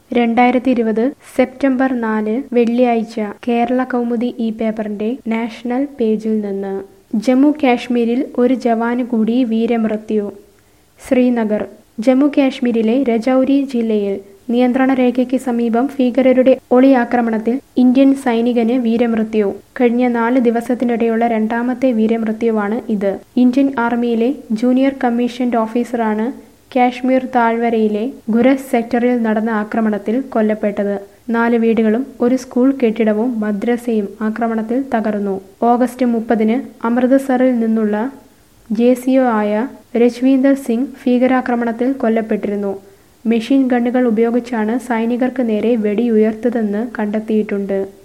2020 September 4 വെള്ളിയാഴ്ച കേരള കൗമുദി ഈ പേപ്പറിന്റെ നാഷണൽ പേജിൽ നിന്ന് ജമ്മു കാശ്മീരിൽ ഒരു ജവാന് കൂടി വീരമൃത്യു. ശ്രീനഗർ. ജമ്മു കാശ്മീരിലെ രജൌരി ജില്ലയിൽ നിയന്ത്രണ രേഖയ്ക്ക് സമീപം ഭീകരരുടെ ഒളിയാക്രമണത്തിൽ ഇന്ത്യൻ സൈനികന് വീരമൃത്യു. കഴിഞ്ഞ 4 ദിവസത്തിനിടെയുള്ള രണ്ടാമത്തെ വീരമൃത്യുവാണ് ഇത്. ഇന്ത്യൻ ആർമിയിലെ ജൂനിയർ കമ്മീഷൻഡ് ഓഫീസറാണ് കാശ്മീർ താഴ്വരയിലെ ഗുരസ് സെക്ടറിൽ നടന്ന ആക്രമണത്തിൽ കൊല്ലപ്പെട്ടത്. 4 വീടുകളും ഒരു സ്കൂൾ കെട്ടിടവും മദ്രസയും ആക്രമണത്തിൽ തകർന്നു. ഓഗസ്റ്റ് 30-ന് അമൃതസറിൽ നിന്നുള്ള ജെസിഒ ആയ രജ്വീന്ദർ സിംഗ് ഭീകരാക്രമണത്തിൽ കൊല്ലപ്പെട്ടിരുന്നു. മെഷീൻ ഗണ്ണുകൾ ഉപയോഗിച്ചാണ് സൈനികർക്ക് നേരെ വെടിയുതിർത്തതെന്ന് കണ്ടെത്തിയിട്ടുണ്ട്.